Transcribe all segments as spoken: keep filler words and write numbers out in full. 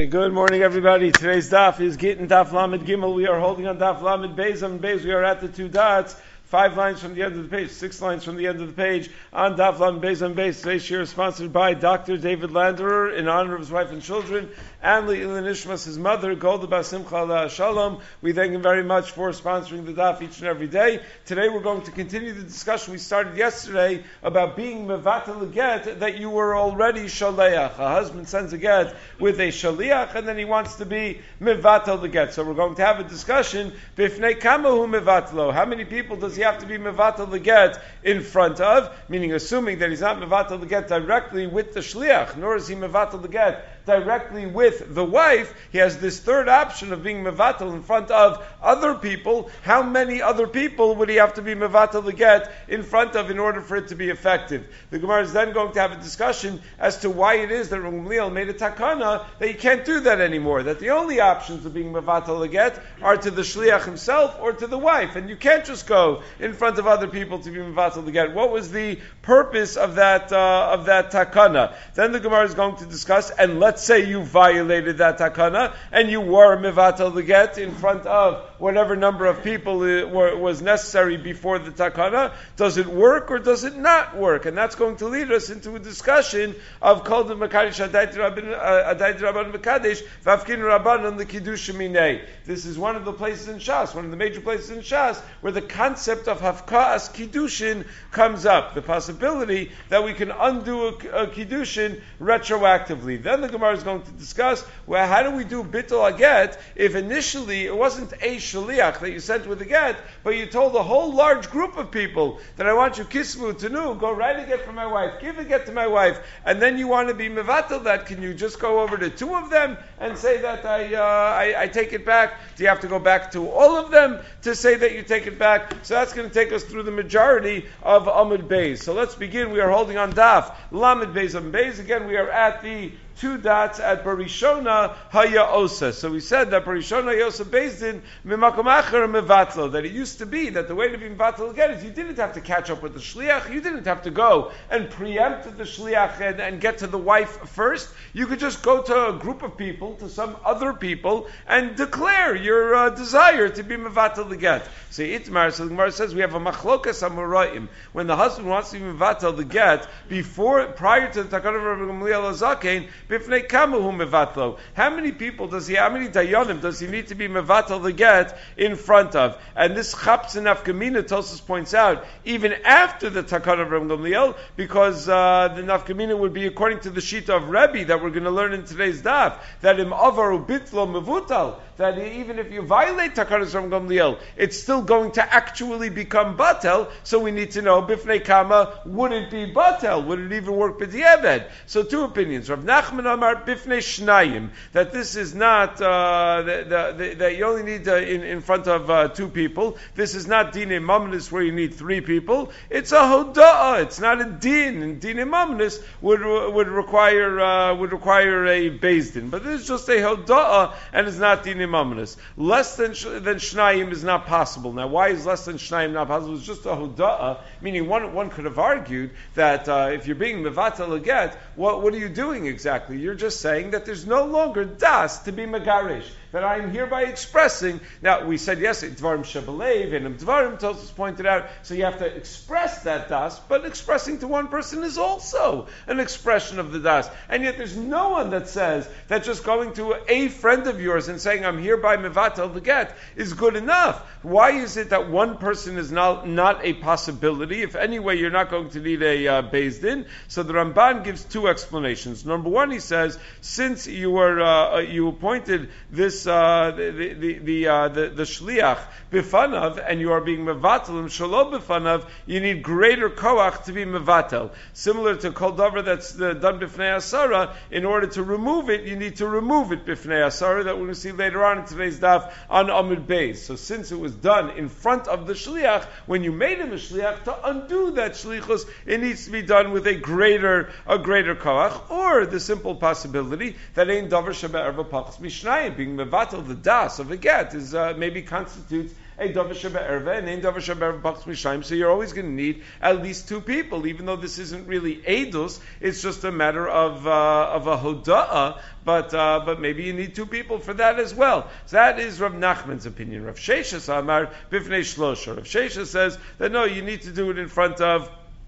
Okay, good morning, everybody. Today's daf is Gittin Daf Lamed Gimel. We are holding on Daf Lamed Beis. On Beis, we are at the two dots. Five lines from the end of the page, six lines from the end of the page on Daf Lamed Beis on Beis. Today's shir is sponsored by Doctor David Landerer in honor of his wife and children, and Le'ilan Ishmas, his mother, Golda Bas Simcha Aleh Shalom. We thank him very much for sponsoring the daf each and every day. Today we're going to continue the discussion we started yesterday about being mevatel a get that you were already shaleach. A husband sends a get with a shaliach, and then he wants to be mevatel the get. So we're going to have a discussion. Bifnei kamahu mevatlo. How many people does he have to be mevatel the get in front of? Meaning, assuming that he's not mevatel the get directly with the shliach, nor is he mevatel the get directly with the wife. He has this third option of being mevatel in front of other people. How many other people would he have to be mevatel the get in front of in order for it to be effective? The Gemara is then going to have a discussion as to why it is that Rav Gamliel made a takana that you can't do that anymore, that the only options of being mevatel the get are to the shliach himself or to the wife, and you can't just go in front of other people to be mevatel the get. What was the purpose of that uh, of that takana? Then the Gemara is going to discuss, and let's say you violated that takana and you were mevatel the get in front of whatever number of people were, was necessary before the takana. Does it work or does it not work? And that's going to lead us into a discussion of kol de mekadesh adayt rabban mekadesh v'afkin rabban on the kiddush minei. This is one of the places in Shas, one of the major places in Shas, where the concept of hafka'as kiddushin comes up. The possibility that we can undo a, a kiddushin retroactively. Then the Gemara is going to discuss, well, how do we do bittul a get if initially it wasn't a shaliach that you sent with a get, but you told a whole large group of people that I want you kisvu tanu, go write a get for my wife, give a get to my wife, and then you want to be mevatel that, can you just go over to two of them and say that I, uh, I I take it back? Do you have to go back to all of them to say that you take it back? So that's going to take us through the majority of Amud Beis. So let's begin. We are holding on Daf Lamed Beis Amud Beis. Again, we are at the two dots at Barishona Haya Osa. So we said that Barishona Haya Osa based in Mimakom Acher Mevatlo, that it used to be that the way to be Mevatlo again is you didn't have to catch up with the Shliach, you didn't have to go and preempt the Shliach and, and get to the wife first. You could just go to a group of people, to some other people, and declare your uh, desire to be Mevatlo the get. So Itmar, so the Gemara says we have a machlokas amorayim. When the husband wants to be Mevatlo the get, before, prior to the Takana of Rav Gamliel Azaken, bifnei kamahu mevatlo. How many people does he, how many dayanim does he need to be mevatel the get in front of? And this chaps and nafkamina, Tosfos points out, even after the takana of Rav Gamliel, because uh, the nafkamina would be according to the shita of Rebbe that we're going to learn in today's daf, that im avaru bitlo mevutal, that even if you violate takanas from Gamliel, it's still going to actually become batel. So we need to know bifnei kama, would it be batel? Would it even work b'diavad? So two opinions. Rav Nachman Amar bifnei shnayim, that this is not uh, that you only need uh, in in front of uh, two people. This is not din imamnis where you need three people. It's a hoda'ah. It's not a din. And din imamnis would would require uh, would require a beis din, but this is just a hoda'ah and it's not din imamnis. Less than than shnayim is not possible. Now, why is less than shnayim not possible? It's just a hoda'ah, meaning one one could have argued that uh, if you're being mevatel a get, what what are you doing exactly? You're just saying that there's no longer das to be megarish, that I'm hereby expressing. Now, we said yes, dvarim shebelev, and dvarim, Tosfos pointed out, so you have to express that das, but expressing to one person is also an expression of the das. And yet there's no one that says that just going to a friend of yours and saying, I'm hereby mevatel the get, is good enough. Why is it that one person is not, not a possibility? If anyway, you're not going to need a uh, beis din. So the Ramban gives two explanations. Number one, he says, since you were uh, you appointed this uh, the the the, uh, the the shliach bifanav, and you are being mevatel shalom bifanav, you need greater koach to be mevatel. Similar to kol davar that's uh, done bifnei asara, in order to remove it, you need to remove it bifnei asara. That we're going to see later on in today's daf on Amud Beis. So since it was done in front of the shliach, when you made him a shliach, to undo that shlichus, it needs to be done with a greater a greater koach, or the simple possibility that ein davar shebe'erva pachas mishnayim, being mevatel the das of a get is uh, maybe constitutes a davar shebe'erva and ein davar shebe'erva b'chutz mishayim. So you're always going to need at least two people, even though this isn't really edus. It's just a matter of uh, of a hoda'ah. But uh, but maybe you need two people for that as well. So that is Rav Nachman's opinion. Rav Sheshes Amar bifnei shlosha. Rav Sheshes says that no, you need to do it in front of.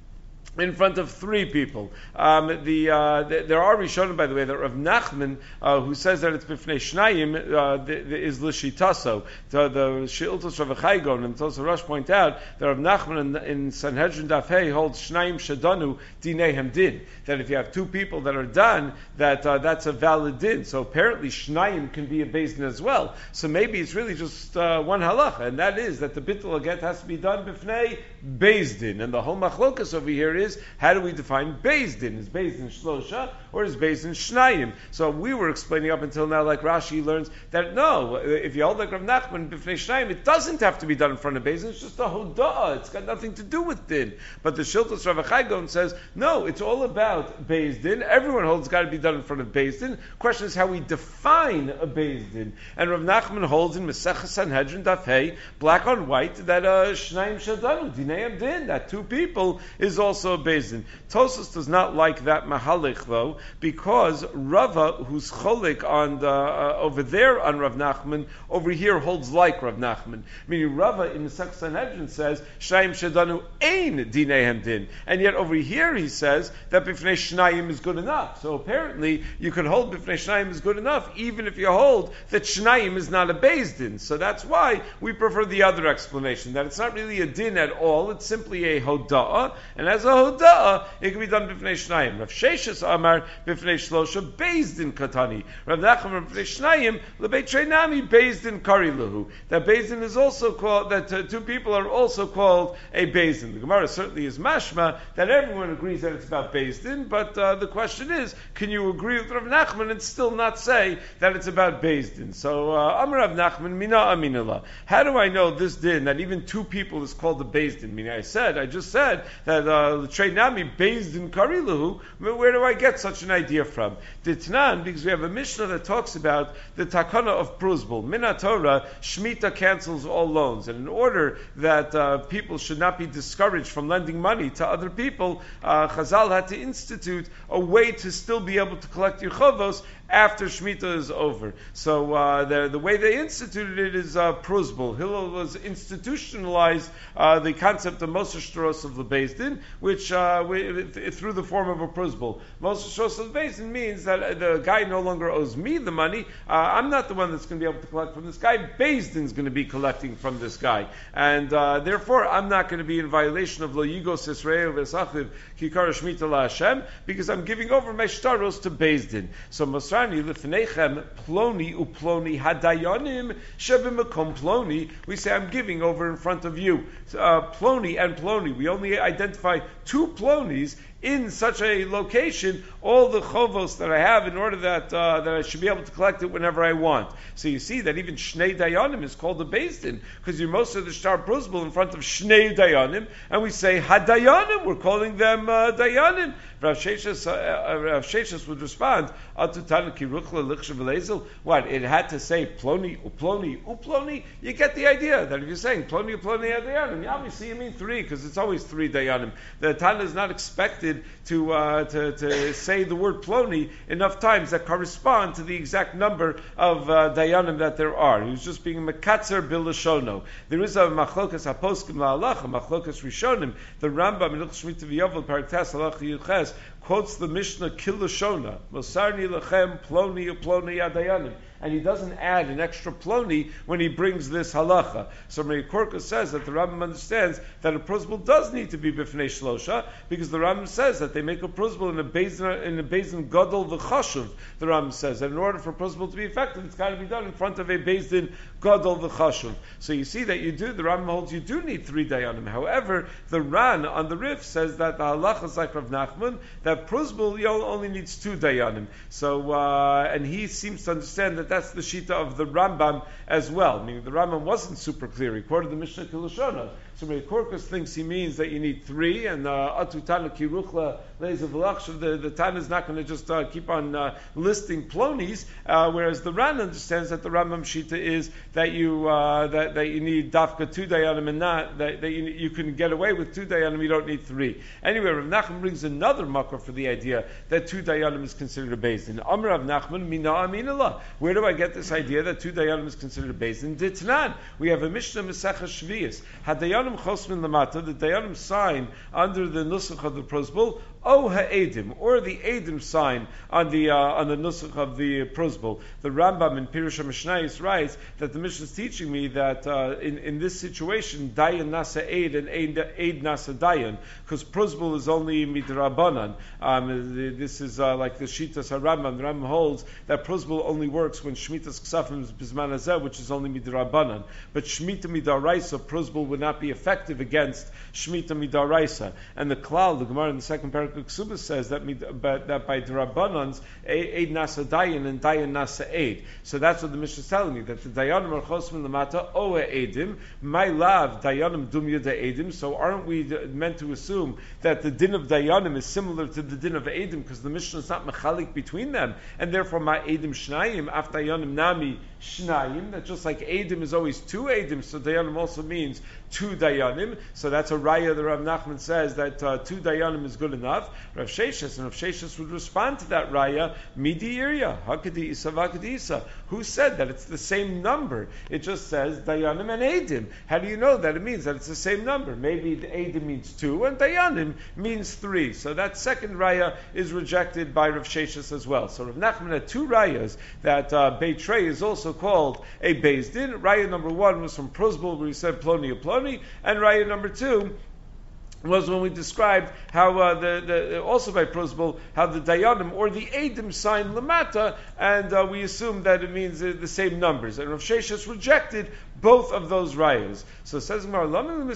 In front of three people. Um, the, uh, the there are Rishonim, by the way, that Rav Nachman, uh, who says that it's bifnei shnayim, uh, the, the, is l'shitaso. The the Sheiltos Rav Chaygon and Tosa Rosh point out that Rav Nachman in, in Sanhedrin Daf Hey holds shnayim shadanu dinehem din. That if you have two people that are done, that uh, that's a valid din. So apparently shnayim can be a beis din as well. So maybe it's really just uh, one halacha, and that is that the bittul get has to be done bifnei beis din. And the whole machlokas over here is Is, how do we define Beis Din? Is Beis Din Shlosha or is Beis Din Shnayim? So we were explaining up until now, like Rashi learns, that no, if you hold like Rav Nachman, B'fnei Shnayim, it doesn't have to be done in front of Beis Din, it's just a Hoda'ah, it's got nothing to do with Din. But the Shiltos Rav Chaygon says, no, it's all about Beis Din, everyone holds it's got to be done in front of Beis Din. Question is how we define a Beis Din. And Rav Nachman holds in Mesechus Sanhedrin Daf Hey, black on white, that uh, Shnayim Shadanu, Dineim Din, that two people is also Beis Din. Tosas does not like that mahalik though, because Rava, who's cholik on the uh, over there on Rav Nachman, over here holds like Rav Nachman. Meaning Rava in the Mesechus Sanhedrin says Shnayim Shadanu ein dinehem din, and yet over here he says that bifnei Shnayim is good enough. So apparently you could hold bifnei Shnayim is good enough, even if you hold that Shnayim is not a Beis Din. So that's why we prefer the other explanation, that it's not really a din at all; it's simply a hoda'ah, and as a hoda'ah, it can be done b'fnei shnayim. Rav Sheshes Amar b'fnei shlosha Beis Din katani. Rav Nachman b'fnei shnayim lebeit treinami Beis Din kari lahu. That Beis Din is also called, that uh, two people are also called a Beis Din. The Gemara certainly is mashma that everyone agrees that it's about Beis Din, but uh, the question is, can you agree with Rav Nachman and still not say that it's about Beis Din? So uh, Amar Rav Nachman mina aminallah. How do I know this din that even two people is called the Beis Din? Meaning I said, I just said that uh, Treinami Beis Din Karilahu. Where do I get such an idea from? Ditnan, because we have a Mishnah that talks about the takana of pruzbul. Mina Torah, Shemitah cancels all loans, and in order that uh, people should not be discouraged from lending money to other people, uh, Chazal had to institute a way to still be able to collect your chovos after Shemitah is over. So uh, the the way they instituted it is uh, pruzbul. Hillel was institutionalized uh, the concept of Moshe Shtaros of the Beis Din, which uh, we, through the form of a pruzbul. Moshe Shtaros of the Beis Din means that the guy no longer owes me the money. Uh, I'm not the one that's going to be able to collect from this guy. Beis Din is going to be collecting from this guy, and uh, therefore I'm not going to be in violation of Lo Yigos Yisrael V'Sachiv Kikar Shemitah La Hashem, because I'm giving over my shtaros to Beis Din. So Mosrani Lifnechem Ploni Uploni Hadayonim Shebimakom Ploni. We say I'm giving over in front of you. Uh, Ploni and Ploni. We only identify two Plonis in such a location, all the chovos that I have, in order that uh, that I should be able to collect it whenever I want. So you see that even Shnei Dayanim is called a Beis Din, because you're most of the Shtar Pruzbul in front of Shnei Dayanim, and we say Hadayanim, we're calling them uh, Dayanim. Rav Sheshes, uh, Rav Sheshes would respond, what, it had to say Ploni, Uploni, Uploni? You get the idea that if you're saying Ploni, Uploni, Dayanim, obviously you mean three, because it's always three Dayanim. The Tana is not expected to, uh, to to say the word Ploni enough times that correspond to the exact number of uh, Dayanim that there are. He was just being Mekatzer Bilashono. There is a Machlokas Haposkim La'alach, a Machlokas Rishonim. The Rambam in Ilchos Shemitah V'Yovel, Paraktas Halach Yuches, quotes the Mishnah Kilashona, Mosarni Lechem Ploni Uploni Adayanim. And he doesn't add an extra ploni when he brings this halacha. So Meir Korka says that the Rambam understands that a pruzbul does need to be b'fnei shlosha, because the Rambam says that they make a pruzbul in a bezin in a bezin gadol v'chashuv. The Rambam says that in order for pruzbul to be effective, it's got to be done in front of a bezin gadol v'chashuv. So you see that you do. The Rambam holds you do need three dayanim. However, the Ran on the Rif says that the halacha is like Rav Nachman, that pruzbul only needs two dayanim. So uh, and he seems to understand that that's the shita of the Rambam as well. Meaning the Rambam wasn't super clear. He quoted the Mishnah Kilushona, So Rei Korkus thinks he means that you need three, and Atu Tana Kiruchla Leza V'lachshav, the the Tana is not going to just uh, keep on uh, listing plonis, uh, whereas the Ran understands that the Rambam Shita is that you uh, that, that you need dafka two dayanim and not that, that you, you can get away with two dayanim, you don't need three. Anyway, Rav Nachman brings another makar for the idea that two dayanim is considered a beis din. Amar Rav Nachman mina aminallah. Where do I get this idea that two dayanim is considered a beis din? Ditnan. We have a Mishnah Masechah Shvius. Had dayanim chosmin lamata, the dayanim sign under the nusach of the prosbul, O ha'edim, or the edim sign on the uh, on the nusach of the prosbul. The Rambam in Pirush HaMishnayos writes that the Mishnah is teaching me that uh, in in this situation, dayan nasa eid and eid, eid nasa dayan, because prosbul is only midrabanan. Um, this is uh, like the Shitas HaRambam. The Rambam holds that prosbul only works when shmitas ksafim is bisman hazeh, which is only midrabanan. But shmita midaraisa, prosbul would not be effective against shmita midaraisa. And the klal, the Gemara in the second paragraph Ksubas says that that by Drabanans, Eid Nasa Dayan and Dayan Nasa Eid. So that's what the Mishnah is telling me, that the Dayanim are Chosmin Lamata, Oe Eidim, my love, Dayanim Dumya Da Eidim. So aren't we meant to assume that the din of Dayanim is similar to the din of Eidim, because the Mishnah is not mechalik between them, and therefore my Eidim Shnayim, Af Dayanim Nami Shnayim, that just like Eidim is always two Eidim, so Dayanim also means two Dayanim. So that's a raya that Rav Nachman says that uh, two Dayanim is good enough. Rav Sheshas, and Rav Sheshas would respond to that raya, Midi Irya, Hakadi Isa Vakadi Isa. Who said that it's the same number? It just says Dayanim and Eidim. How do you know that? It means that it's the same number. Maybe the Eidim means two, and Dayanim means three. So that second raya is rejected by Rav Sheshas as well. So Rav Nachman had two rayas that uh, Beit Trei is also called a Beis Din. Raya number one was from Prosbul, where he said Ploni or Ploni, and raya number two was when we described how uh, the, the also by prosbul how the dayanim or the edim sign lamata, and uh, we assume that it means uh, the same numbers. And Rav Sheshas rejected both of those rayas. So it says Gemara,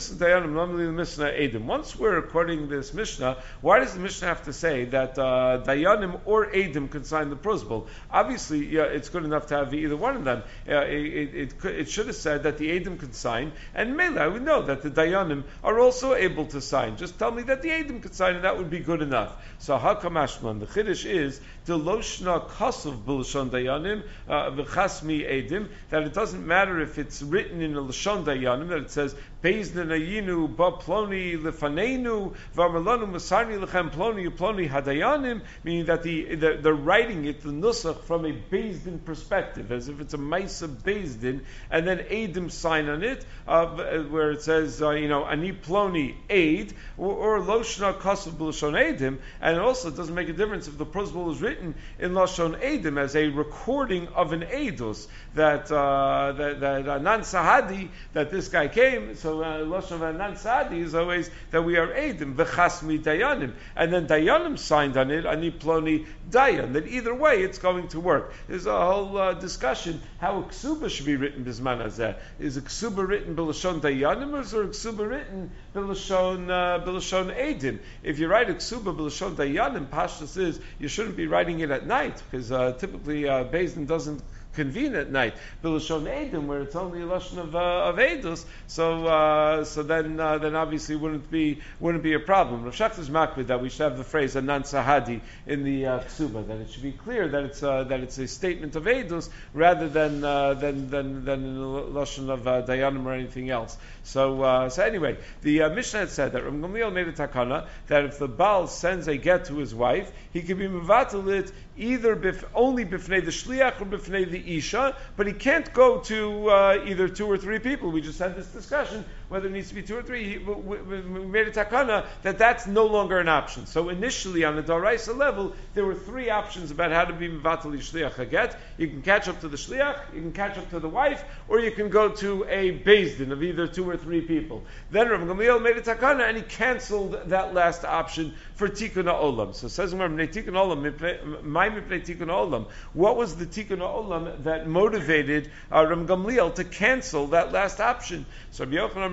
once we're quoting this Mishnah, why does the Mishnah have to say that uh, dayanim or edim can sign the prosbul? Obviously, yeah, it's good enough to have either one of them. Uh, it, it, it, it should have said that the edim can sign, and Mela, we know that the dayanim are also able to sign. Just tell me that the Eidim could sign, and that would be good enough. So Hakamashman, the Chiddush is the Loshna Kasav B'Lashon Dayanim V'Chasmi Eidim, that it doesn't matter if it's written in a Lashon Dayanim, that it says Beis Din Ayinu Ba Ploni Lefaneinu V'Amalanu Masarni Lechem Ploni Ploni Hadayanim, meaning that the, the they're writing it the Nusach from a Beis Din perspective, as if it's a Maisa Beis Din, and then Eidim sign on it, uh, where it says uh, you know Ani Ploni Eid, or Loshna Kasav B'Lashon Eidim, and it also doesn't make a difference if the prosbul is written in Lashon Eidim as a recording of an Eidus that uh, that, that Anan Sahadi, that this guy came. So uh, Lashon of Anan Sahadi is always that we are Eidim v'chasmi Dayanim, and then Dayanim signed on it Ani Ploni Dayan. That either way it's going to work. There's a whole uh, discussion how a ksuba should be written bisman hazeh. Is a ksuba written b'Lashon Dayanim, or is a ksuba written b'Lashon uh, b'Lashon Eidim? If you write a ksuba b'Lashon Dayanim, pashtus is you shouldn't be writing it at night, because uh, typically uh, Beis Din doesn't convene at night. B'Lashon Eidim, where it's only a lashon of uh, of Eidus, so uh, so then uh, then obviously wouldn't be wouldn't be a problem. Rav Shach is makbid that we should have the phrase Anan Sahadi in the uh, ksuba, that it should be clear that it's uh, that it's a statement of Eidus rather than uh, than than than in the lashon of uh, Dayanim or anything else. So uh, so anyway, the uh, Mishnah had said that Rav Gamliel made a takana that if the Baal sends a get to his wife, he can be mevatel it either bif, only bifnei the shliach or bifnei the isha, but he can't go to uh, either two or three people. We just had this discussion whether it needs to be two or three. We, we, we made a takana that that's no longer an option. So initially on the Daraisa level, there were three options about how to be mevatel shliach haget. You can catch up to the shliach, you can catch up to the wife, or you can go to a beis din of either two or three people. Then Rav Gamliel made a takana and he canceled that last option for tikkun ha'olam. So it says tikkun ha'olam, my mipnei tikkun ha'olam. What was the tikkun ha'olam that motivated uh, Rav Gamliel to cancel that last option? So Rabbi Yochanan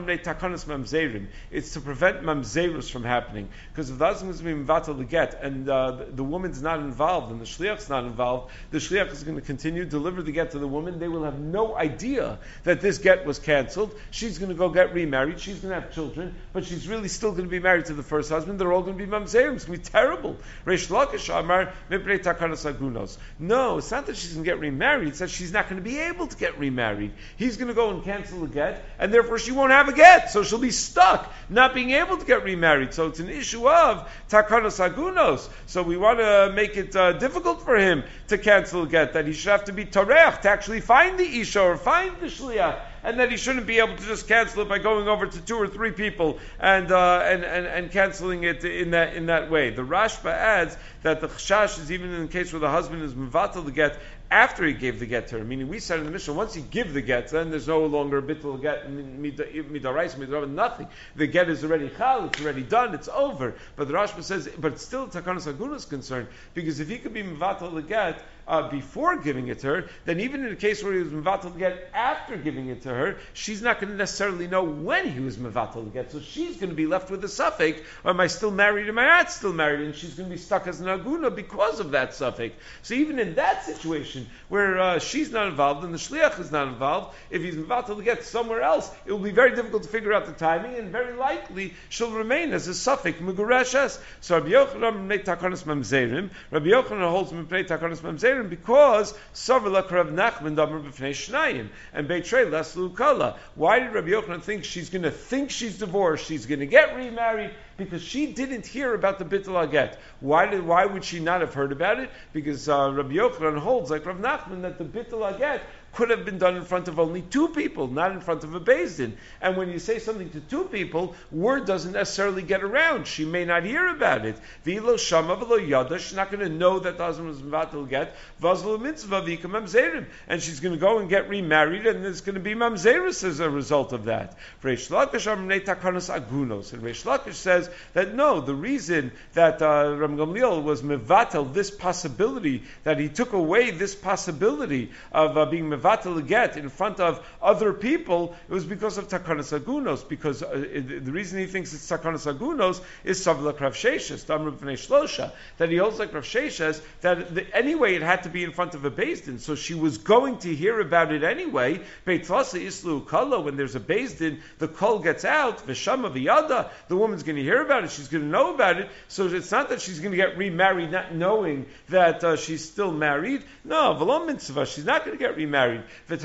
It's to prevent mamzerus from happening. Because if the husband is being mevatel the get, and uh, the, the woman's not involved, and the shliach's not involved, the shliach is going to continue to deliver the get to the woman. They will have no idea that this get was canceled. She's going to go get remarried. She's going to have children, but she's really still going to be married to the first husband. They're all going to be mamzerim. It's going to be terrible. Reish Lakish Amar Mipnei Takanas Agunos. No, it's not that she's going to get remarried. It's that she's not going to be able to get remarried. He's going to go and cancel the get, and therefore she won't have a get. So she'll be stuck, not being able to get remarried. So it's an issue of Takanas Agunos. So we want to make it uh, difficult for him to cancel the get, that he should have to be Torech, to actually find the Isha or find the Shliach, and that he shouldn't be able to just cancel it by going over to two or three people and uh, and, and and canceling it in that in that way. The Rashba adds that the chashash is even in the case where the husband is mevatel the get after he gave the get to her. Meaning, we said in the Mishnah, once you give the get, then there's no longer a bittul get, midarais, midarais, nothing. The get is already chal, it's already done, it's over. But the Rashba says, but still Takanas Agunos is concerned, because if he could be mevatel the get uh, before giving it to her, then even in a case where he was mevatel the get after giving it to her, she's not going to necessarily know when he was mevatel the get. So she's going to be left with a suffix, or am I still married, am I not still married? And she's going to be stuck as an aguna because of that suffix. So even in that situation, where uh, she's not involved and the shliach is not involved, if he's mevatel to get somewhere else, it will be very difficult to figure out the timing, and very likely she'll remain as a suffix megureshes. So Rabbi Yochanan mipnei takanos mamzerim. Rabbi Yochanan holds mipnei takanos mamzerim because Savela Rav Nachman damer b'fnei shnayim and Beitrei leslu kala. Why did Rabbi Yochanan think she's going to think she's divorced? She's going to get remarried. Because she didn't hear about the bittul haget. Why did? Why would she not have heard about it? Because uh, Rabbi Yochanan holds, like Rav Nachman, that the bittul haget could have been done in front of only two people, not in front of a beis din. And when you say something to two people, word doesn't necessarily get around. She may not hear about it. V'ilo shama v'lo yada. She's not going to know that the husband was mevatel get. V'azlo mitzvah v'ika mamzerim. And she's going to go and get remarried, and there's going to be mamzeris as a result of that. Reish Lakish amnei takanos agunos. And Reish Lakish says that no, the reason that uh, Ram Gamliel was mevatel this possibility, that he took away this possibility of uh, being mevatel get in front of other people, it was because of takanas agunos. Because uh, it, the reason he thinks it's takanas agunos is savla Rav Sheshes, damru b'nei shlosha, that he holds like Rav Sheshes that the, anyway it had to be in front of a beis din, so she was going to hear about it anyway. Beitlasa islu kala, when there's a beis din, the kol gets out, v'shama v'yada, the woman's going to hear about it, she's going to know about it. So it's not that she's going to get remarried not knowing that uh, she's still married. No, v'lo mitzvah, she's not going to get remarried. But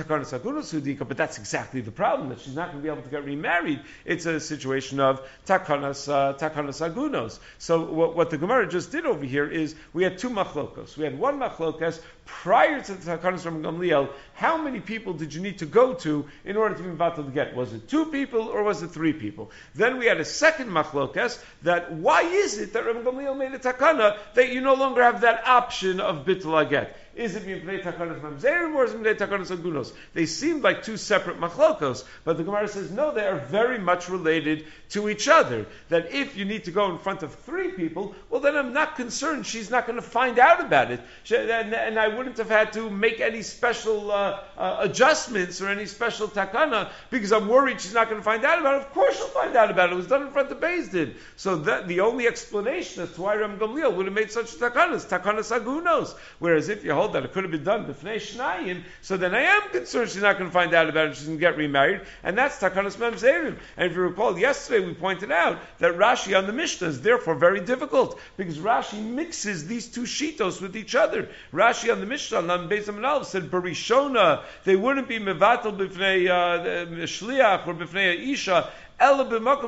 that's exactly the problem, that she's not going to be able to get remarried. It's a situation of takanas uh, takanas agunos. So what, what the Gemara just did over here is we had two machlokos. We had one machlokas prior to the takanas from Gamliel. How many people did you need to go to in order to be mevatel to get? Was it two people or was it three people? Then we had a second machlokas, that why is it that Rabbi Gamliel made a takana that you no longer have that option of bittul haget? Is it mipnei takanos mamzerim or is it mipnei takanos agunos? They seem like two separate machlokos, but the Gemara says no, they are very much related to each other. That if you need to go in front of three people, well then I'm not concerned she's not going to find out about it, she, and, and I wouldn't have had to make any special uh, uh, adjustments or any special takana because I'm worried she's not going to find out about it. Of course she'll find out about it. It was done in front of beis din. So that the only explanation as to why Ram Gamliel would have made such a takana is takanas agunos. Whereas if you hold that it could have been done b'fnei shnayim, so then I am concerned she's not going to find out about it, she's going to get remarried, and that's takanas mamzerim. And if you recall, yesterday we pointed out that Rashi on the Mishnah is therefore very difficult, because Rashi mixes these two shitos with each other. Rashi on the Mishnah, on Beis Amalv, said Barishona, they wouldn't be mevatel b'fnei uh, shliach or b'fnei isha, right?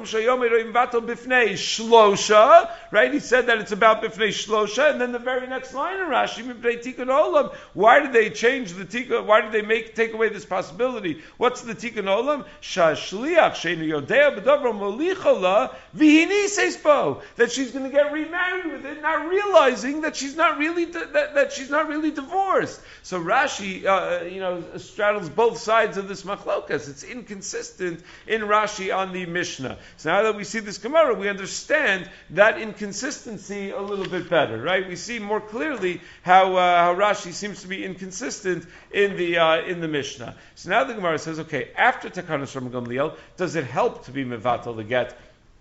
He said that it's about bifnei shlosha, and then the very next line in Rashi, bifnei tikkun olam. Why did they change the tikkun? Why did they make take away this possibility? What's the tikkun olam? Shashliach sheinu yodea b'davro molichola v'hini seispo, that she's going to get remarried with it, not realizing that she's not really di- that, that she's not really divorced. So Rashi, uh, you know, straddles both sides of this machlokas. It's inconsistent in Rashi on the the Mishnah. So now that we see this Gemara, we understand that inconsistency a little bit better, right? We see more clearly how uh, how Rashi seems to be inconsistent in the uh, in the Mishnah. So now the Gemara says, okay, after Takanas from Gamliel, does it help to be mevatel the get?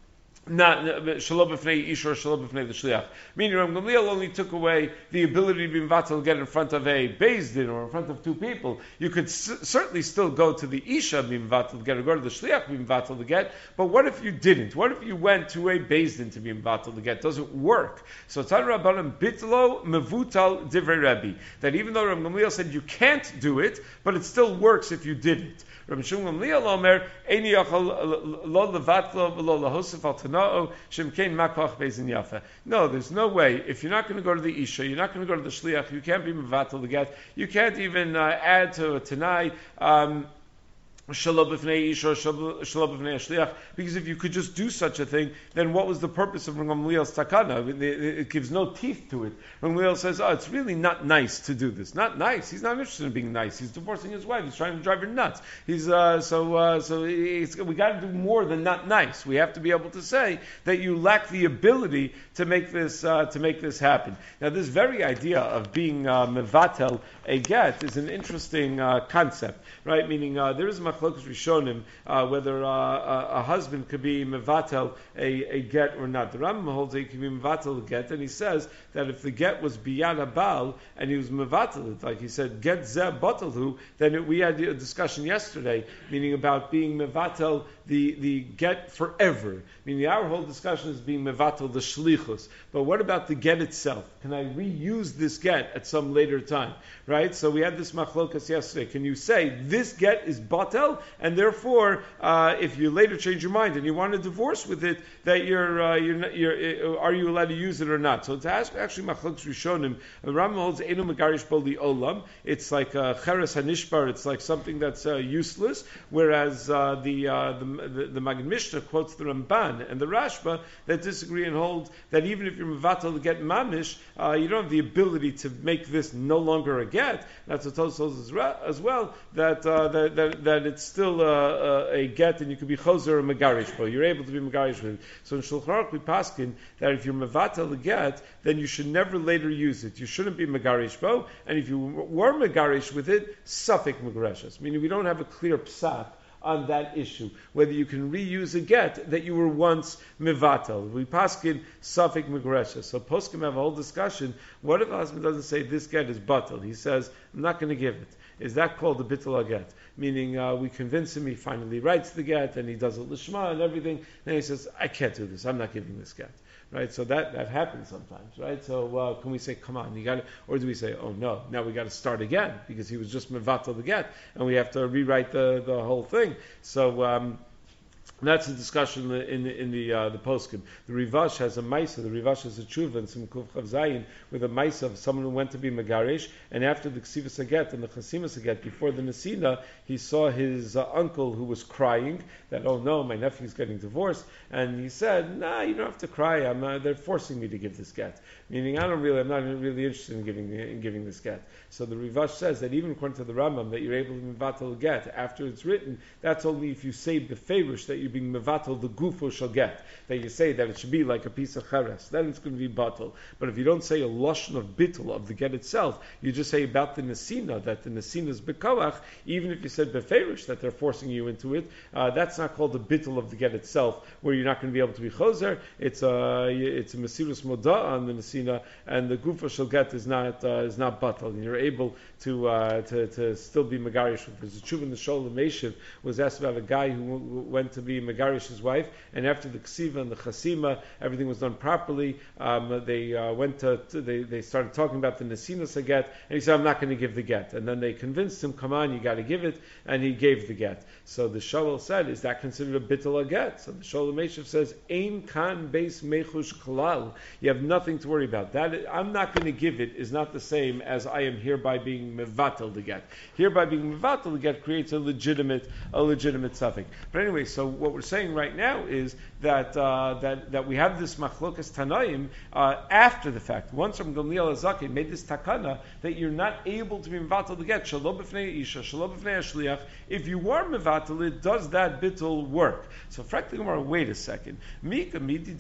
Not shalom b'fnei ish or shalom b'fnei the shliach. Meaning, Ram Gamliel only took away the ability to be mevatel get in front of a beis din or in front of two people. You could s- certainly still go to the isha be mevatel get or go to the shliach be mevatel the get. But what if you didn't? What if you went to a beis din to be mevatel the get? Does it work? So Tan Rabbanan bitlo mevutal divrei Rebbe. That even though Ram Gamliel said you can't do it, but it still works if you didn't. Rabbi Shimon Gamliel Omer, Eini yachal lo levatlo v'lo lahosef al tana'o shemkein makoch beizin yafa. No, there's no way. If you're not going to go to the isha, you're not going to go to the shliach, you can't be mevatel the get. You can't even uh, add to a tanai. Um, Shalom b'fnei ish or shalom b'fnei shliach. Because if you could just do such a thing, then what was the purpose of Gamliel's takana? It, it, it gives no teeth to it. Gamliel says, "Oh, it's really not nice to do this. Not nice. He's not interested in being nice. He's divorcing his wife. He's trying to drive her nuts. He's uh, so uh, so. It's, we got to do more than not nice. We have to be able to say that you lack the ability to make this uh, to make this happen. Now, this very idea of being uh, mevatel a get is an interesting uh, concept, right? Meaning uh, there is a machlokus rishonim uh, whether uh, a, a husband could be mevatel a, a get or not. The Rambam holds that he can be mevatel a get, and he says that if the get was biyad abal and he was mevatel it, like he said, get ze batalhu, then it, we had a discussion yesterday, meaning about being mevatel the, the get forever. Meaning our whole discussion is being mevatel the shlichus. But what about the get itself? Can I reuse this get at some later time? Right? So we had this machlokas yesterday. Can you say this get is batel, and therefore, uh, if you later change your mind and you want a divorce with it, that you're, uh, you're, not, you're, are you allowed to use it or not? So to ask actually machlokas rishonim, Rambam holds enu megarish bo li olam. It's like uh, cheres hanishbar. It's like something that's uh, useless. Whereas uh, the, uh, the the the Magen Mishnah quotes the Ramban and the Rashba that disagree and hold that even if you're mevatel to get mamish, uh, you don't have the ability to make this no longer a get. That's what Tosfos holds as, re- as well. That, uh, that that that it's still uh, uh, a get, and you could be chozer or megarish bo. You're able to be megarish with it. So in Shulchan Aruch we paskin that if you're mevatel the get, then you should never later use it. You shouldn't be megarish bo, and if you were megarish with it, suffik megreshes. Meaning we don't have a clear psak on that issue, whether you can reuse a get that you were once mevatel. We paskin suffik megresha. So poskim have a whole discussion. What if a husband doesn't say this get is batel? He says, I'm not going to give it. Is that called a bittul get? Meaning uh, we convince him, he finally writes the get, and he does it lishma and everything. Then he says, I can't do this. I'm not giving this get. Right, so that, that happens sometimes, right? So uh, can we say, come on, you got to, or do we say, oh no, now we got to start again because he was just mevatel the get, and we have to rewrite the, the whole thing. So um, that's a discussion in the in the, in the, uh, the poskim. The Rivash has a maisa. The Rivash has a tshuva and some kuf chav zayin with a maisa of someone who went to be megarish, and after the ksivas haget and the chasimas haget before the nesina, he saw his uh, uncle who was crying that, oh no, my nephew's getting divorced, and he said, nah, you don't have to cry. I'm uh, they're forcing me to give this get. Meaning, I don't really, I'm not really interested in giving in giving this get. So the Rivash says that even according to the Rambam, that you're able to mevatel get after it's written, that's only if you say the favorish that you're being mevatel the gufo shall get. That you say that it should be like a piece of cheres. Then it's going to be batel. But if you don't say a lashon of bittul of the get itself, you just say about the nesina, that the nesina is bekavach, even if you said beferish, that they're forcing you into it, uh, that's not called the bittul of the get itself, where you're not going to be able to be choser. It's a, it's a mesirus moda on the nesina, and the gufo shall get is not, uh, is not batel. And you're able to, uh, to, to still be megarish. There's a tshuva in the Sholem Meshiv was asked about a guy who w- went to be megarish his wife, and after the ksiva and the chasima, everything was done properly. Um, they uh, went to, to they, they started talking about the nesinas get, and he said, I'm not going to give the get. And then they convinced him, come on, you got to give it, and he gave the get. So the Sholem said, is that considered a bittul get? So the Sholem Meshiv says, ein kan beis mechush klal. You have nothing to worry about. That is, I'm not going to give it is not the same as I am hereby being mevatel the get. Hereby being mevatel the get creates a legitimate a legitimate suffix. But anyway, so what we're saying right now is that uh, that that we have this machlokas tanaim uh, after the fact. Once Rabban Gamliel Azaki made this takana that you're not able to be mevatel the get shalom b'fnei isha, shalom b'fnei shliach. If you are mevatel it, does that bittul work? So, frankly, wait a second. Mika midi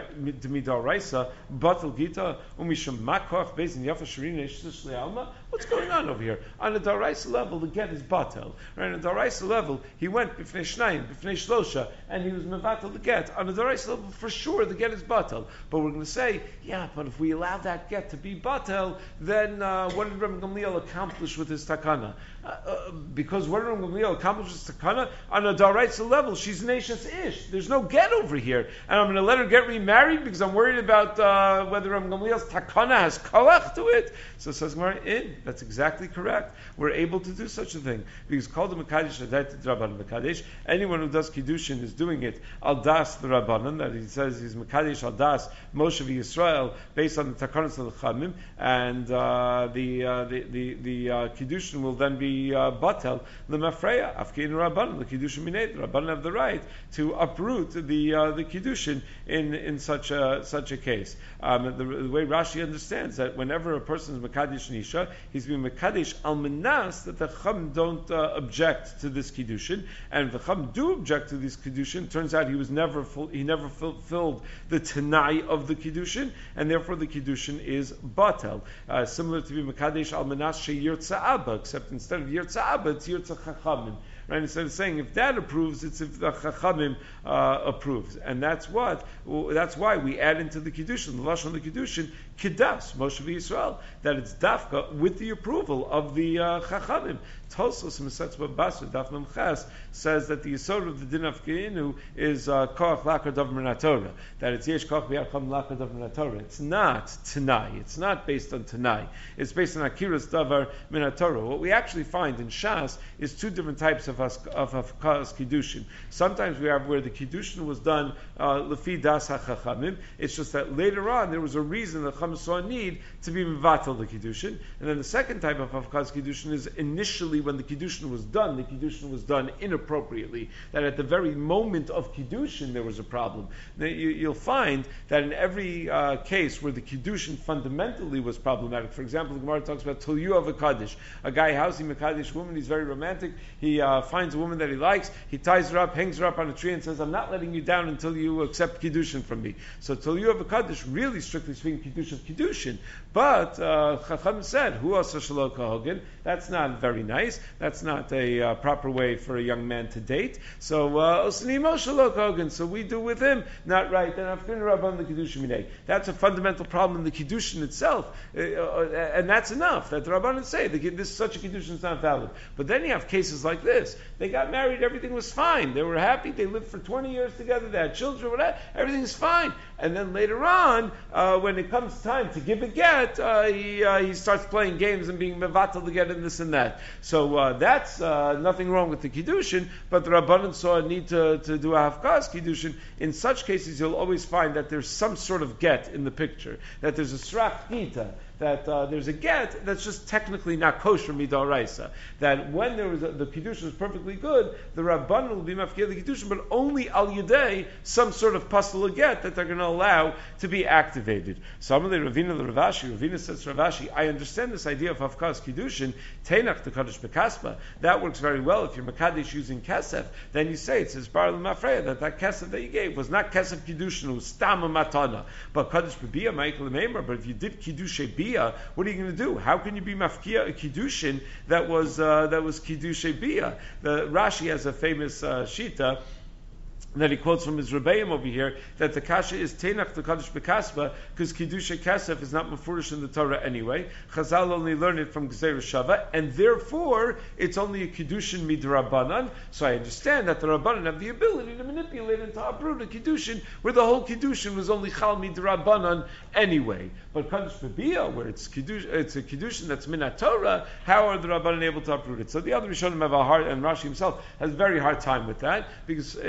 d'midaraisa batel gita umisham makoch bezin yafa shirina shliach alma. What's going on over here? On a daraisa level, the get is batel. Right? On a daraisa level, he went b'fnei shnayim, b'fnei shlosha, and he was mevatel the get. On a daraisa level, for sure, the get is batel. But we're going to say, yeah, but if we allow that get to be batel, then uh, what did Rabban Gamliel accomplish with his takana? Uh, uh, because what did Rabban Gamliel accomplish with his takana? On a daraisa level, she's nashas ish. There's no get over here, and I'm going to let her get remarried because I'm worried about uh, whether Rabban Gamliel's takana has koach to it. So says Gemara, in. That's exactly correct. We're able to do such a thing because called the mekadesh adat rabban mekadesh. Anyone who does kiddushin is doing it al das the rabbanon. That he says he's mekadesh al das Moshe Yisrael based on the takanos of the chamim, and uh, the, uh, the the the uh, kiddushin will then be uh, batel the mafreya afkin rabbanon. The kiddushin minate the rabbanon have the right to uproot the uh, the kiddushin in in such a such a case. Um, the, the way Rashi understands that whenever a person is mekadesh nisha, he's being mekadesh al menas that the chum don't uh, object to this kiddushin, and if the chum do object to this kiddushin, turns out he was never full, he never fulfilled the tanai of the kiddushin, and therefore the kiddushin is batel. Uh, similar to be mekadesh al menas she yirtza abba, except instead of yirtza abba, it's yirtza chachamim. Right? Instead of saying if that approves, it's if the Chachamim uh, approves, and that's what. Well, that's why we add into the kiddushin, the lashon of the kiddushin, kiddas Moshe Yisrael, that it's dafka with the approval of the uh, Chachamim. Tosos Mesetz Basra Daf Mem Ches says that the yisod of the din of Keinu is koach lakar davar min Torah. That it's yesh koach b'yacham lakar davar min Torah. It's not Tanai. It's not based on Tanai. It's based on akiras davar min Torah. What we actually find in Shas is two different types of of of kiddushin. Sometimes we have where the kiddushin was done lefi das hachachamim. It's just that later on there was a reason the chacham saw a need to be mevatel the kiddushin. And then the second type of avkas kiddushin is initially when the kiddushin was done, the kiddushin was done inappropriately. That at the very moment of kiddushin there was a problem. Now, you, you'll find that in every uh, case where the kiddushin fundamentally was problematic. For example, the Gemara talks about Tol Yuav Kaddish. A guy housing a Kaddish woman, he's very romantic. He uh, finds a woman that he likes. He ties her up, hangs her up on a tree, and says, "I'm not letting you down until you accept kiddushin from me." So Tol Yuav Kaddish, really strictly speaking, kiddushin kiddushin. But uh, Chacham said, "Hu asa shelo kahogen." That's not very nice. That's not a uh, proper way for a young man to date. So Osnimo shelo kahogen. So we do with him not right. And Afkin Rabban the kiddushin minay. That's a fundamental problem in the kiddushin itself, uh, uh, and that's enough. That the Rabbanan say the, this such a kiddushin is not valid. But then you have cases like this. They got married, everything was fine. They were happy. They lived for twenty years together. They had children. Whatever. Everything's fine. And then later on, uh, when it comes time to give a get, uh, he uh, he starts playing games and being mevatel to get in this and that. So uh, that's uh, nothing wrong with the kiddushin. But the Rabbanan saw a need to, to do a hafkas kiddushin. In such cases, you'll always find that there's some sort of get in the picture. That there's a srach gita. That uh, there's a get that's just technically not kosher midoraisa. That when there was a, the kiddushin was perfectly good, the rabbanon will be mafkir the kiddushin, but only al yedei some sort of pastel get that they're going to allow to be activated. So Amalei Ravina the Ravashi, Ravina says to Ravashi, I understand this idea of hafkas kiddushin teinach the kaddish bekaspa. That works very well if you're makadesh using kesef. Then you say it says bar l'mafreya that that kesef that you gave was not kesef kiddushin, it was stam matana, but kaddish bebia ma'ikol meimer. But if you did kiddushay bia, what are you going to do? How can you be mafkia a kiddushin that was uh, that was kiddushay bia? The Rashi has a famous uh, shita that he quotes from his Rebbeim over here, that the kasha is tenach the kaddish bekaspa, because kiddushay kasef is not mafurish in the Torah anyway. Chazal only learn it from Gzeir Shava, and therefore it's only a kiddushin midrabanan. So I understand that the rabbanan have the ability to manipulate and to uproot a kiddushin where the whole kiddushin was only chal midrabanan anyway. But kaddish bebia, where it's kiddush, it's a kiddushin that's minat Torah, how are the rabbanan able to uproot it? So the other Rishonim have a hard, and Rashi himself has a very hard time with that because it doesn't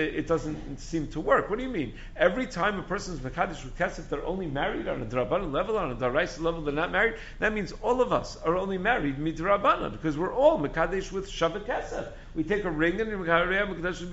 doesn't seem to work. What do you mean? Every time a person is Mekadesh with Kesef, they're only married on a Drabanan level, on a Daraisa level, they're not married. That means all of us are only married Midrabanan, because we're all Mekadesh with Shavat Kesef. We take a ring and we're all Mekadesh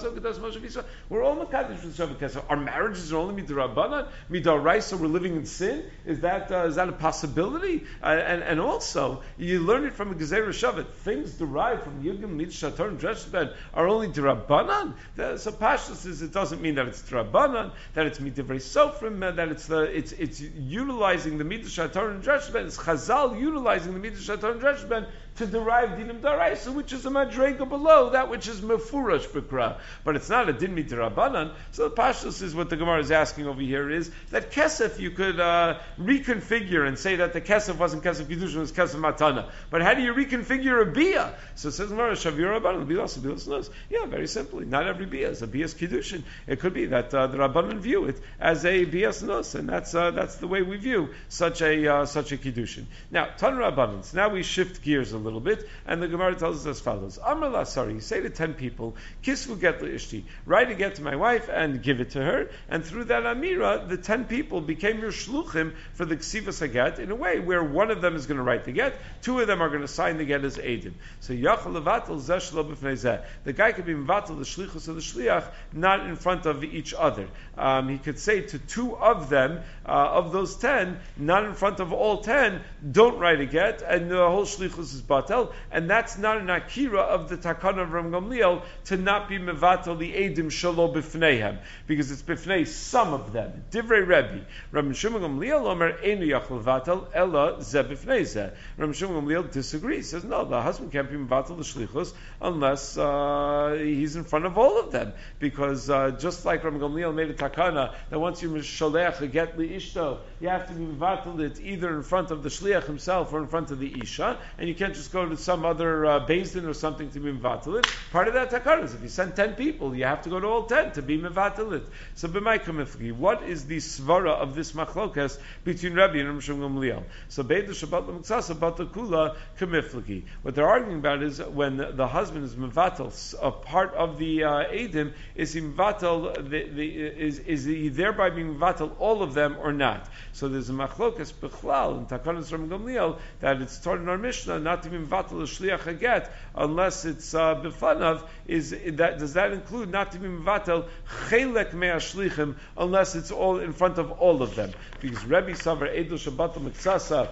with Shavat Kesef. Our marriages are only Midrabanan, Midaraisa, we're living in sin. Is that uh, is that a possibility? Uh, and and also, you learn it from a Gezerah Shavat. Things derived from Yugim, Mid, Shatar, and Dreshben are only Drabanan. So Pashtus is, it doesn't mean that it's Drabanan, that it's Midivrei Sofrim, that it's the it's it's utilizing the Midah Shatar and Dreshben. It's Chazal utilizing the Midah Shatar and Dreshben to derive dinim daraisa, which is a madrega below that which is mefurash b'kra, but it's not a din midrabanan. So the pashtus is what the Gemara is asking over here is that kesef you could uh, reconfigure and say that the kesef wasn't kesef kiddushin, it was kesef matana. But how do you reconfigure a bia? So it says Gemara shavir rabbanan bilas bilas nos. Yeah, very simply, not every bia is a bias kiddushin. It could be that uh, the rabbanan view it as a bias nos, and that's uh, that's the way we view such a uh, such a kiddushin. Now tan rabbanan. So now we shift gears a little bit, and the Gemara tells us as follows: Amar la, sorry, you say to ten people, Kisvu get li ishti, write a get to my wife and give it to her, and through that amira, the ten people became your shluchim for the ksivas haget in a way where one of them is going to write the get, two of them are going to sign the get as edim. So yachal levatel zeh shelo b'fnei zeh. The guy could be mevatel the shlichus of the shliach, not in front of each other. Um, he could say to two of them, uh, of those ten, not in front of all ten, don't write a get, and the whole shlichus is batel, and that's not an akira of the takana of Ram Gamliel to not be mevatel the edim shelo b'fneihem, because it's b'fnei some of them. Divrei Rebbe, Ram Shimon Gamliel omer einu yachol vatel ella ze b'fnei ze. Ram Shimon Gamliel disagrees. Says no, the husband can't be mevatel the shlichus unless uh, he's in front of all of them, because uh, just like Ram Gamliel made a takana that once you misholeach a get li ishto, you have to be mevatel it either in front of the shliach himself or in front of the isha, and you can't just go to some other uh, Beis Din or something to be mevatel it. Part of that takana is if you send ten people, you have to go to all ten to be mevatel it. So b'may kamifli, what is the svara of this machlokas between Rabbi and Ram Shimon Gamliel? So beidu shabbat l'muksasa bat kula kamifli. What they're arguing about is when the husband is mevatel a part of the uh, edim, is he mevatel the, the is is he thereby being mevatel all of them or not? So there's a machlokas b'chlal in takanas Ram Gamliel that it's taught in our Mishnah not to be mevatel a shliach haget unless it's uh, b'fanav. Is that does that include not to be mevatel chelek me'ashlichim unless it's all in front of all of them? Because Rebbe Savar Edel Shabbat Mitzasa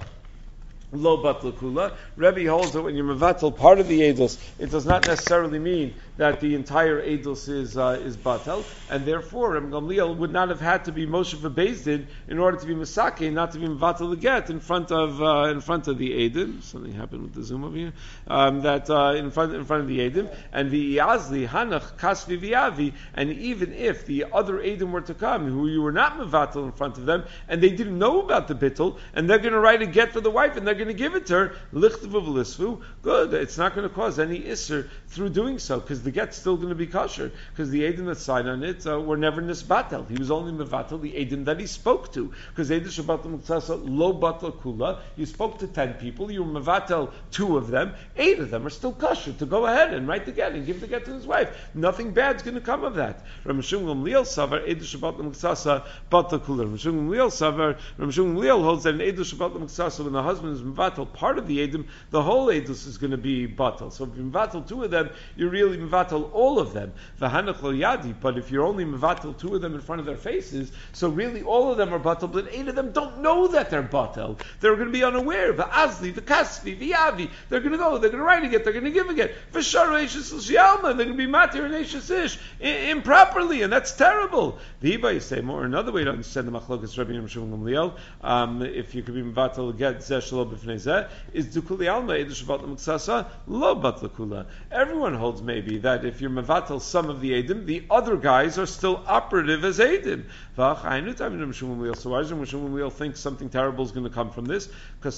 Lo batla kula. Rebbe holds that when you're mevatel part of the edels, it does not necessarily mean that the entire edels is uh, is batel, and therefore Reb Gamliel would not have had to be Moshe Beis Din in order to be misake, not to be mevatel the get in front of uh, in front of the edim. Something happened with the zoom over here. Um, that uh, in front in front of the edim, and the Yazli Hanach Kasvi Viavi, and even if the other edim were to come, who you were not mevatel in front of them, and they didn't know about the bittul, and they're going to write a get for the wife, and they're going to give it to her, lichtav good. It's not going to cause any isser through doing so, because the get's still going to be kosher, because the edim that signed on it uh, were never nisbatel. He was only mevatel the edim that he spoke to, because edim shabatel muktasa lo batel kula. You spoke to ten people, you were mevatel two of them, eight of them are still kosher to go ahead and write the get and give the get to his wife. Nothing bad's going to come of that. Ramashum Gamliel savar edim shabatel muktasa batel kula. Ramashum Gamliel savar Ramashum Gamliel holds that an edim shabatel muktasa when the husband is mevatel part of the edim, the whole edus is going to be batel. So if you mevatel two of them, you're really mevatel all of them. V'hanach lo yadi. But if you're only mevatel two of them in front of their faces, so really all of them are batel, but eight of them don't know that they're batel. They're going to be unaware. V'azli, v'kasvi, v'yavi. They're going to go. They're going to write a get. They're going to give a get. V'shar eishes l'shialma. They're going to be matir and eishes ish improperly, and that's terrible. V'hiba, you say more. Another way to understand the machlokas Rabbi Yishmael Gamliel, um, if you could be mevatel get zeh shelo b'fnei zeh, is dukuli alma edu shabat l'muksasa lo batla kula. Everyone holds maybe that if you're mevatel some of the edim, the other guys are still operative as edim. So why does Rishon Gamliel think something terrible is going to come from this? Because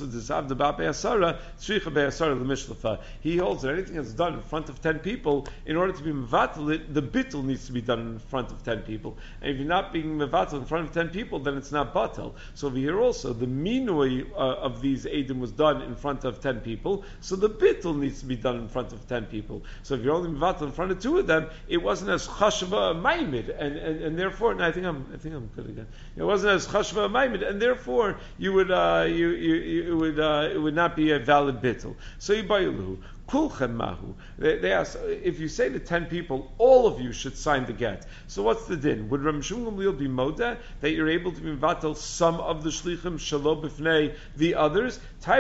he holds that anything that's done in front of ten people, in order to be mevatel it, the bittul needs to be done in front of ten people. And if you're not being mevatel in front of ten people, then it's not batel. So over here also, the minui uh, of these edim was done in front of ten people, so the bittul needs to be done in front of ten people. So if you're only mevatel in front of two of them, it wasn't as chashava maimid, and, and and therefore, and I think I'm I think I'm good again. It wasn't as chashava maimid, and therefore you would uh, you, you you it would uh, it would not be a valid bittul. So you buy Kulchem mahu. They, they ask, if you say to ten people, all of you should sign the get. So what's the din? Would Ram Shmuel Gamliel be moda that you're able to be mevatel some of the shlichim shelo b'fnei the others? Do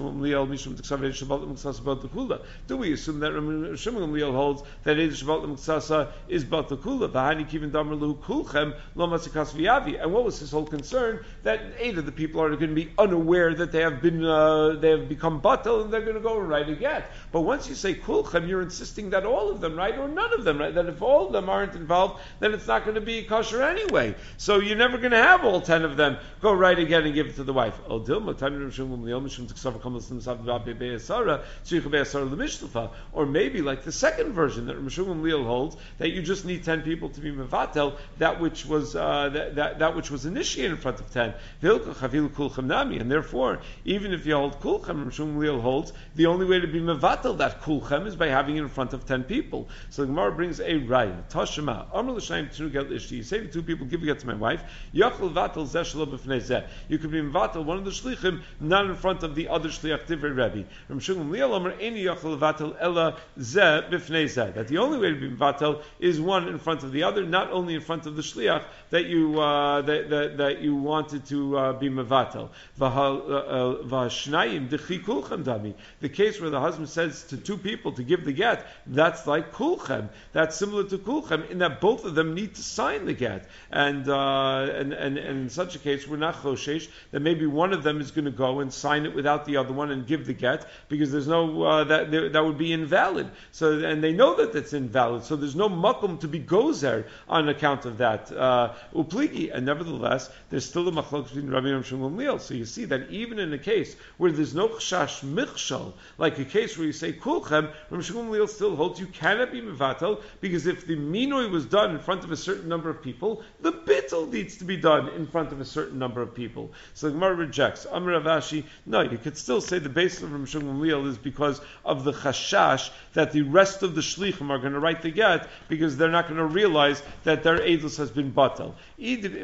we assume that Ram Shmuel Gamliel holds that Eidah Shabbat L'Muksasa is bat l'kula? V'hani kivin damar lu kulchem lo matzikas v'yavi. And what was his whole concern? That eight of the people are going to be unaware that they have been uh, they have become batel and they're going to go and write a get. But once you say kulchem, you're insisting that all of them, right, or none of them, right? That if all of them aren't involved, then it's not going to be kosher anyway. So you're never going to have all ten of them go right again and give it to the wife. Or maybe like the second version that Rishon Gamliel holds, that you just need ten people to be mevatel that which was uh, that, that that which was initiated in front of ten. And therefore, even if you hold kulchem, Rishon Gamliel holds the only way to be mevatel that kulchem is by having it in front of ten people. So the Gemara brings a raya. Tashema. Amr l'shayim tenu get ishti. You say to two people, give a get to my wife. Yachol vatel zeh shelo b'fnei zeh. You could be mevatel one of the shlichim, not in front of the other shliach divrei Rebbe. Ram Shmuel Gamliel Amr eni yachol vatel ella zeh b'fnei zeh. That the only way to be mevatel is one in front of the other, not only in front of the shliach that you uh, that, that that you wanted to uh, be mevatel. V'hashnayim dechi kulchem dami. The case where the husband says to two people to give the get, that's like kulchem. That's similar to kulchem in that both of them need to sign the get. And uh, and, and and in such a case, we're not choshesh that maybe one of them is going to go and sign it without the other one and give the get because there's no uh, that that would be invalid. So and they know that it's invalid. So there's no makom to be gozer on account of that uh, upligi. And nevertheless, there's still a machlok between Rabbi and Shmuel Gamliel. So you see that even in a case where there's no chashash michshal, like a case where you say kulchem, Rabbi Shmuel Gamliel still holds you cannot be mevatel because if the minoi was done in front of a certain number of people, the bittul needs to be done in front of a certain number of people. So the Gemara rejects. Amar Rav Ashi, no, you could still say the basis of Rabbi Shmuel Gamliel is because of the chashash that the rest of the shlichim are going to write the get because they're not going to realize that their edus has been batel. If the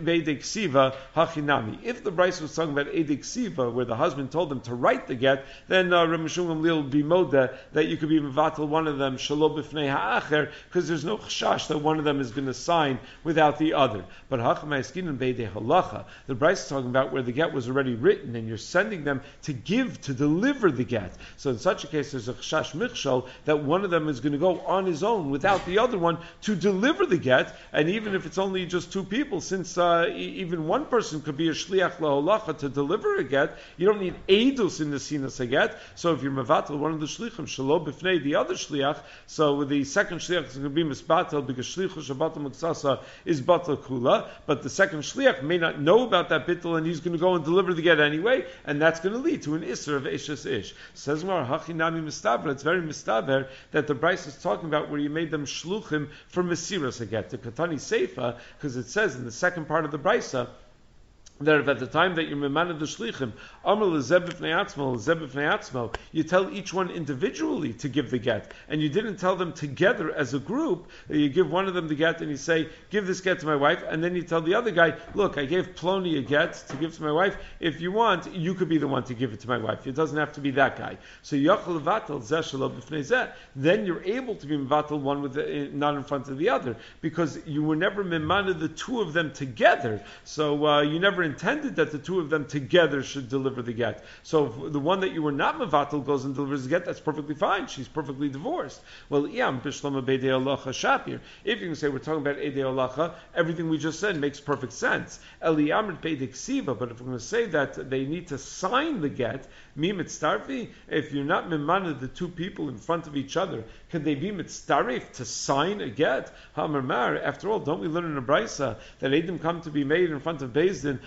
Bryce was talking about edek siva, where the husband told them to write the get, then uh, Rabbi Shmuel Gamliel would be moda that you could be mevatel one of them shelo b'fnei ha'acher because there's no chashash that one of them is going to sign without the other. But hacham ha'eskinim beidei halacha, the Bryce is talking about where the get was already written and you're sending them to give, to deliver the get. So in such a case, there's a chashash michshol that one of them is going to go on his own without the other one to deliver the get, and even if it's only just two people, since uh, e- even one person could be a shliach laholacha to deliver a get, you don't need edus in the sinas a get. So if you're mevatel one of the shlichim shelo b'fnei the other shliach, so the second shliach is going to be misbatel because shlichu shabbat muksasa is batel kula, but the second shliach may not know about that bittul and he's going to go and deliver the get anyway, and that's going to lead to an isser of eshes ish. Says Mar hachinami mistaber. It's very mistaber that the Bryce is talking about where you made them shluchim for mesiras a get. The Katani Seifa, because it says in the second part of the Brysa that at the time that you're memanad the shlichim, amar lezeh b'fnei atzmo, lezeh b'fnei atzmo, you tell each one individually to give the get, and you didn't tell them together as a group. You give one of them the get, and you say, "Give this get to my wife," and then you tell the other guy, "Look, I gave Ploni a get to give to my wife. If you want, you could be the one to give it to my wife. It doesn't have to be that guy." So yachol levatel zeh shelo b'fnei zeh. Then you're able to be mevatel one with the, not in front of the other because you were never memanad the two of them together. So uh, you never intended that the two of them together should deliver the get. So if the one that you were not mevatel goes and delivers the get, that's perfectly fine. She's perfectly divorced. Well, iyam bishlama beidei halacha shapir. If you can say we're talking about edei halacha, everything we just said makes perfect sense. Eliyamrit beidei ksiva. But if we're going to say that they need to sign the get, mi mitztarfi. If you're not memanad the two people in front of each other, can they be mitztarif to sign a get? Hamar mar. After all, don't we learn in a brisa that edim come to be made in front of Beis Din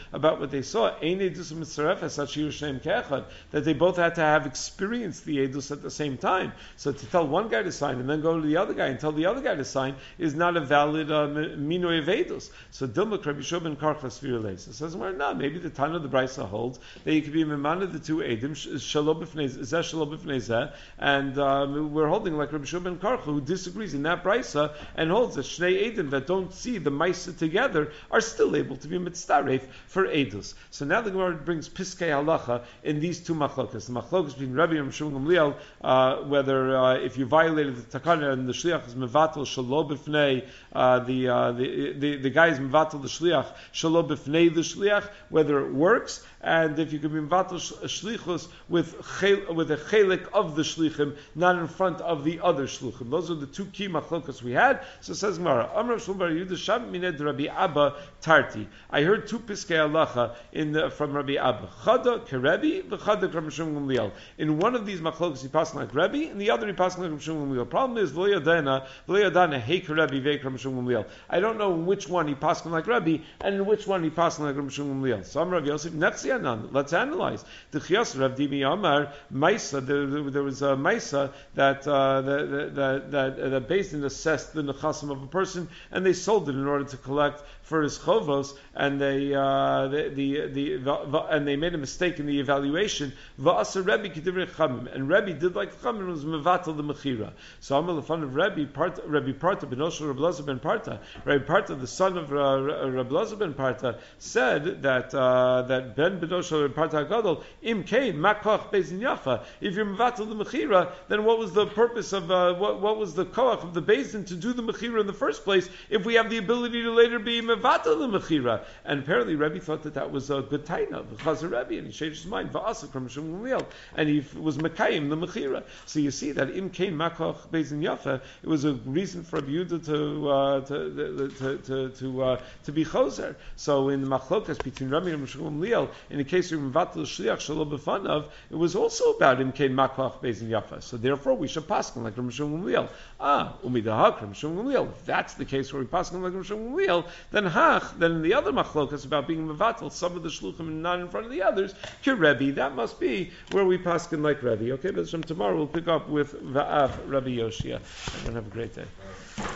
about what they saw. Ein edus mitzarefes ashiyu shneim ke'echad, that they both had to have experienced the edus at the same time. So to tell one guy to sign and then go to the other guy and tell the other guy to sign is not a valid uh, minoi of edus. So Dilma Rabbi Yeshua ben Karchas Virulais says, well, no, maybe the Tana of the Brisa holds that you could be memana of the two edim shalom b'fnei zeh shalom b'fnei zeh, and um, we're holding like Rabbi Yeshua ben Karcha who disagrees in that Brisa and holds that shnei edim that don't see the Maisa together are still able to be mitzdaref for edus. So now the Gemara brings piskei halacha in these two machlokas. The machlokas between Rabbi and Shmuel Gamliel, uh, whether uh, if you violated the takana and the shliach is mevatel shalom b'fnei uh, the, uh, the the the guy is mevatel the shliach shalom b'fnei the shliach, whether it works, and if you can be mevatel shlichus with chel, with a chelik of the shlichim, not in front of the other shluchim. Those are the two key machlokas we had. So it says Gemara, Amar Shmuel bar Yehuda Sham mined Rabbi Abba Tarti. I heard two piskei halacha in the, from Rabbi Abba. Chada kerebi, v'chada Rabbi Shmuel Gamliel. In one of these machlokas he passed like Rabbi, and the other he passed like Rabbi Shmuel Gamliel. Problem is lo yadana, lo yadana hey kerebi vei Rabbi Shmuel Gamliel. I don't know in which one he passed like Rabbi, and in which one he passed like Rabbi Shmuel Gamliel. So Amar Rav Yosef Nefzianan. Let's analyze. The Chiyas Rav Dimi Amar Maisa. There, there was a Maisa that uh, that that that, that based and assessed the nechasim of a person, and they sold it in order to collect for his chovos, and they uh, the, the, the, the and they made a mistake in the evaluation. Va'asa Rebbe k'divrei Chamim, and Rebbe did like Chamim, was mevatel the mechira. So I'm the fun of Rebbe Parta, Rebbe Parta ben Oshel Reb Elazar ben Parta. Rebbe Parta, the son of uh, Reb Elazar ben Parta, said that uh, that Ben ben Oshel ben Parta Gadol im kein makoch bezin yafa. If you're mevatel the mechira, then what was the purpose of uh, what what was the koach of the bezin to do the mechira in the first place? If we have the ability to later be mevatel the mechira, and apparently Rebbe thought that that was a good taina, the Chazer Rebbe, and he changed his mind. Va'asa from Shmuel Gamliel, and he was mekayim the mechira. So you see that im kein makoch bezin yafa. It was a reason for Rabbi Yehuda to uh, to to to to, uh, to be choser. So in the machlokas between Rabbi and Shmuel Gamliel, in the case of mevatel shliach shalom b'fanav, it was also about im kein makoch bezin yafa. So therefore we should paskin like Rabbi Shmuel Gamliel. Ah, umidahak Rabbi Shmuel Gamliel. If that's the case where we paskin like Rabbi Shmuel Gamliel, then hach, then in the other machlokas about being mevatel, some of the shluchim and not in front of the others, ki Rebbe, that must be where we paskin like Rebbe. Okay, but tomorrow we'll pick up with Va'av Rabbi Yoshia. Everyone have a great day.